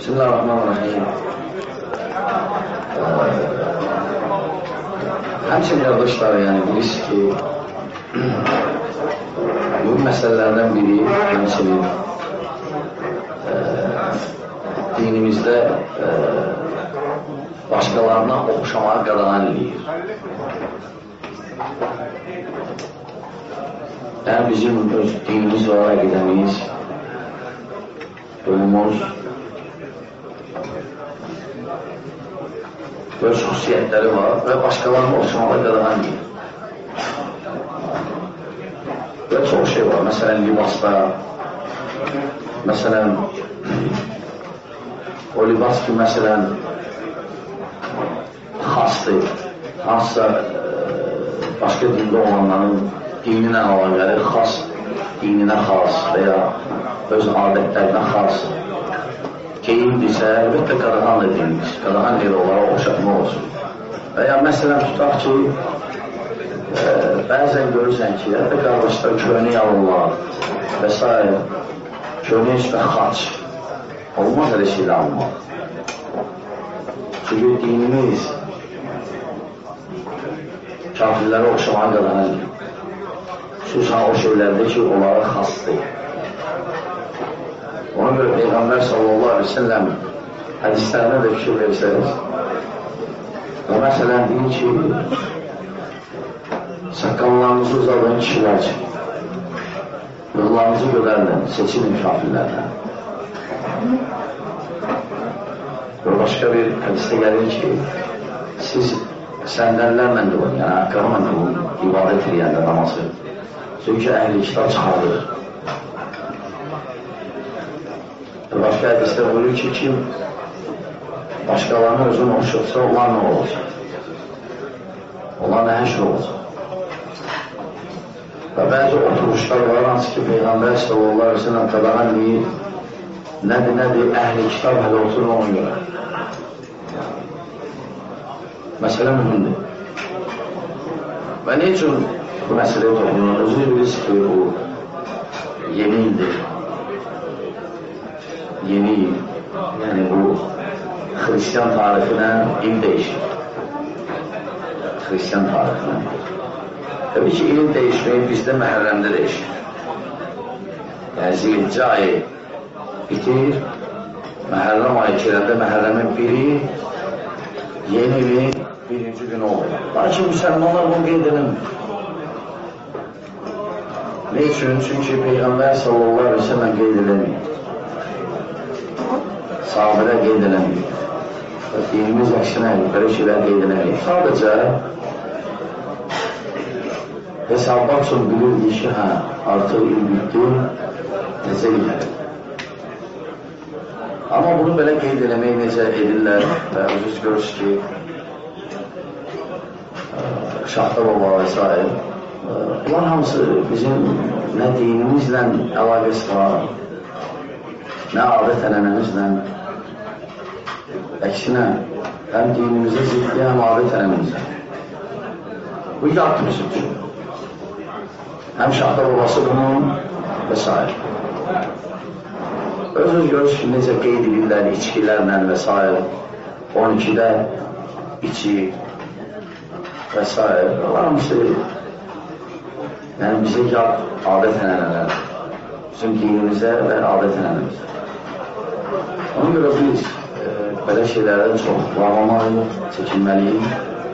Bismillahirrahmanirrahim. Həmçinin qardaşlar, yəni bilirsiniz ki, bu məsələlərdən biri həmçinin dinimizdə başqalarına oxşamağa qadağan edir. Yəni bizim öz dinimiz var, əqidəmiz, yolumuz, öz xüsusiyyətləri var və başqalarına oxşamağa qadağan edir. Və çox şey var, məsələn libasda, məsələn o libas ki, məsələn xasdır, hansısa başqa dində olanların dininə əlaqəli xas, dininə xas və ya öz adətlərinə xas geyindirsə, əlbəttə qadağan edilmiş, qadağan edil olaraq oxşatma olsun. Və ya məsələn tutaq ki, bəzən görürsən ki, hətta qardaşlar köynək alırlar və s. köynək üstə xaç olmaz elə şeylə almaq. Çünki dinimiz kafirlərə oxşamağa qadağan edir. Xüsusən o şeylərdə ki, onlara xasdır. Ona görə Peyğəmbər sallallahu aleyhi ve sellem hədislərinə də fikir versəniz və məsələn deyir ki, saqqallarınızı uzadan kişilər üçün yollarınızı gödərdən, seçinin kafirlərdən. Və başqa bir hədisdə gəlir ki, siz səndəllərlə də olun, yəni ayaqqabıyla da olun, ibadət edəndə namazı. Çünki əhli kitab çıxardır. Başqa hədisdə buyurur ki, kim başqalarını özünü oxşatsa, onlar nə olacaq? Onlar nə həşr olacaq? Və bəzi oturuşlar var, hansı ki, Peyğəmbər sallallahu aleyhi ve sellem qadağan deyir, nədir, əhli kitab hələ oturur ona görə. Məsələ mühümdür. Və nə üçün bu məsələyə toxunur? Özünüz bilirsiniz ki, bu yeni ildir. Yeni il, yəni bu Hristiyan tarixinə il dəyişir. Hristiyan tarixinə. Təbii ki, ilin dəyişməyi bizdə Məhərrəmdə dəyişir. Yəni Zilhicce ayı bitir, Məhərrəm ayı kirəndə Məhərrəmin biri, yeni ilin birinci günü olur. Lakin müsəlmanlar bunu qeyd edilmir. Ne üçün? Çünki Peyğəmbər sallallahu aleyhi ve sellem qeyd edilmir. Sahabələr qeyd edilmir. Dinimiz əksinə belə şeylər qeyd edilmir. Sadəcə hesablar üçün bilirdik ki, artıq il bitdi, necə ildir. Amma bunu belə qeyd eləmək necə edirlər və özünüz görürsünüz ki, Şahda Baba və s. Bunlar hamısı bizim nə dinimizlə əlaqəsi var, nə adət ənənəmizlə, əksinə, həm dinimizə ziddi, həm adət ənənəmizə. Bu yaddır bizim üçün. Həm Şahda Babası bunun və s. Özünüz görürsünüz ki, necə qeyd edirlər içkilərlə və s. 12-də içi və s. Onlar hamısı yəni bizə yad adət ənənələr, bizim dinimizə və adət ənənəmizə. Ona görə biz belə şeylərdən çox bağlamalıyıq, çəkinməliyik.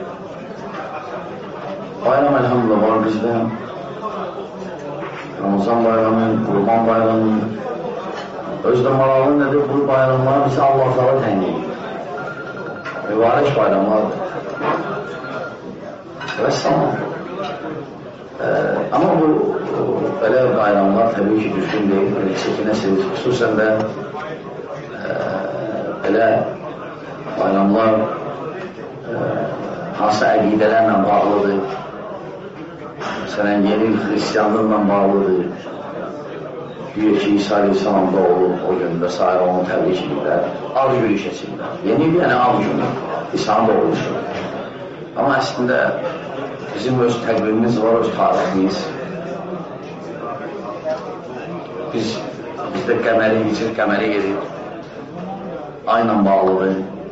Bayram əlhamdülillah var bizdə. Ramazan bayramı, Qurban bayramı. Özdə maraqlı nədir? Bu bayramlar bizə Allah Teala təyin edir. Mübarək bayramlardır. Və salam. Amma bu belə bayramlar təbii ki, düzgün deyil, çəkinəsiniz. Xüsusən də belə bayramlar hansı əqidələrlə bağlıdır. Məsələn, yeni Hristiyanlıqla bağlıdır. Güya ki, İsa Aleyhisselam da olur o gün və s. onu təbrik edirlər. Ağ günü keçirlər. Yeni yəni ağ günü. İsa'nın doğuluşu. Amma əslində bizim öz təqvimimiz var, öz tariximiz. Bizdə qəməri geçir, qəməri gedir. ayla bağlıdır,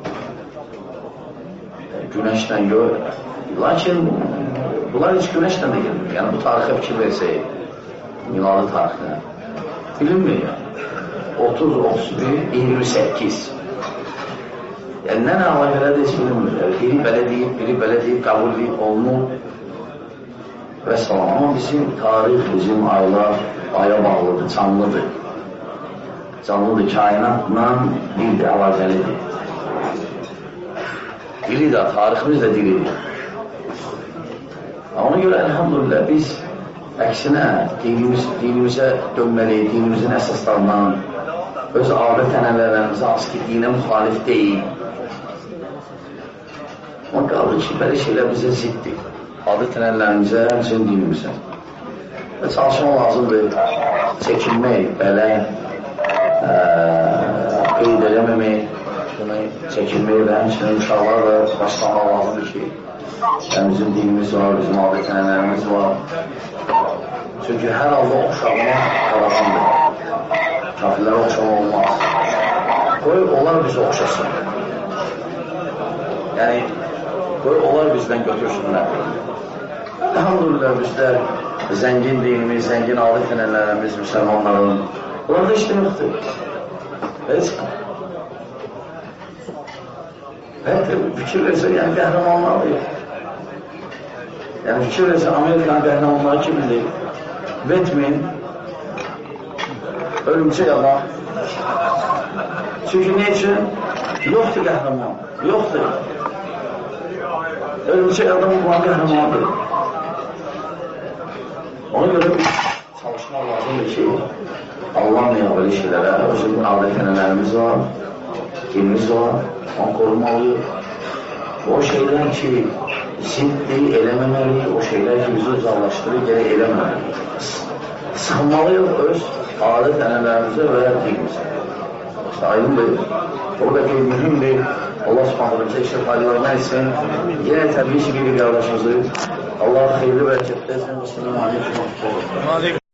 günəşlə yox. Lakin bunlar heç günəşlə də gelmir. Yəni bu tarixə fikir versək, miladi tarixlə bilinmir yəni. 30, 31, 28. Yəni nə əlaqələr heç bilinmir. Biri belə deyib, qəbul deyib, olunur və salam. Amma bizim tarix, bizim aylar aya bağlıdır, canlıdır. Canlıdır, kainatla dildir, əlaqəlidir. Dili də, tariximiz də dilidir. Ona görə, elhamdülillah, biz əksinə dinimizə dönməliyik, dinimizin əsaslarından, öz adət-ənənələrimizə az ki, dinə müxalif deyil. Amma qalır ki, belə şeylər bizə ziddir. Adət-ənənələrimizə, bizim dinimizə. Və çalışmaq lazımdır, çəkinmək, belə qeyd eləməmək, çəkilmək və həmçinin uşaqlar da başlamaq lazımdır ki, bizim dinimiz var, bizim adət-ənənələrimiz var. Çünki hər halda oxşamaq qadağandır. Kafirlərə oxşamaq olmaz. Qoy, onlar bizi oxşasın. Yəni, qoy, onlar bizdən götürsünlər. Elhamdülillah, bizdə zəngin dinimiz, zəngin adət-ənənələrimiz, müsəlmanların, bunlarda heç də yoxdur. Heç hətta fikir versə, yəni qəhrəmanları yox. Yəni fikir versə, Amerikanın qəhrəmanları kimdir? Batman, ölümcək adam. Çünki ne üçün? Yoxdur qəhrəman, yoxdur. Ölümcək adam olan qəhrəmandır. Ona görə biz çalışmaq lazımdır ki, Allah'ın böyle şeylərə, özünün adət-ənənələrimiz var, dinimiz var, onu korumalıyıq. O şeyler ki, ziddi eləməməliyik, o şeyler ki, bizi uzaqlaşdırır, gerək eləməməliyik. Sıxılmalıyıq öz adət-ənənələrimizə və dinimizə. İşte aydındır, oradaki mühimdir. Allah subhanahu bize işe faydalarına etsin. Yine təbii ki, bir qardaşımızı Allah xeyirli və əleykum.